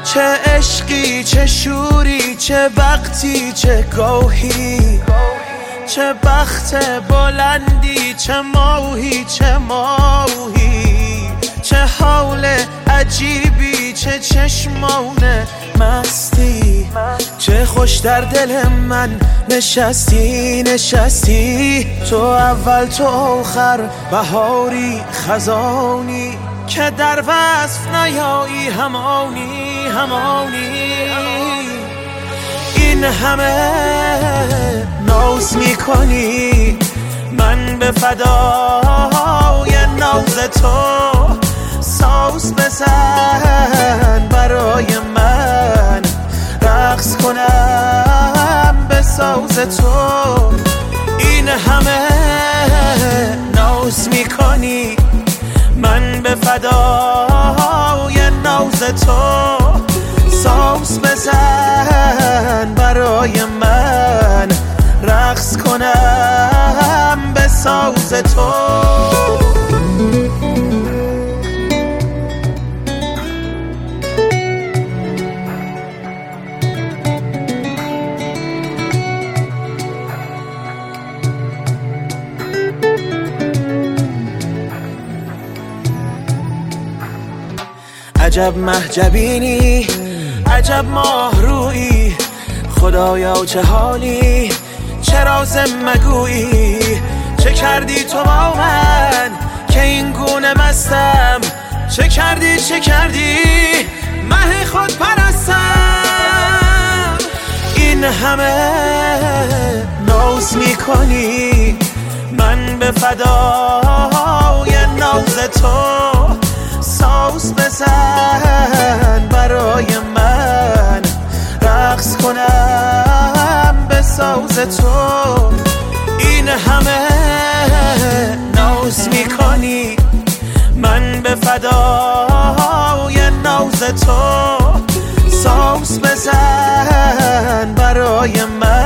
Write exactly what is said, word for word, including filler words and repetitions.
چه عشقی چه شوری، چه وقتی چه گاهی، چه بخت بلندی، چه ماهی چه ماهی، چه حال عجیبی، چه چشمان مستی، چه خوش در دل من نشستی نشستی. تو اول تو آخر، بهاری خزانی، که در وصف نیایی همانی همانی. این همه ناز میکنی، من به فدای ناز تو. ساز بزن برای من، رقص کنم به ساز تو. این همه ناز میکنی، من به فدای ناز تو. ساز بزن برای من، رقص کنم به ساز تو. عجب محجبینی، عجب ماه رویی، خدایا چه حالی، چه راز مگویی. چه کردی تو با من که این گونه مستم، چه کردی چه کردی مه خود پرستم. این همه ناز میکنی، من به فدای ناز تو. ساز بزن برای من، رقص کنم به ساز تو. این همه ناز میکنی، من به فدای ناز تو. ساز بزن برای من،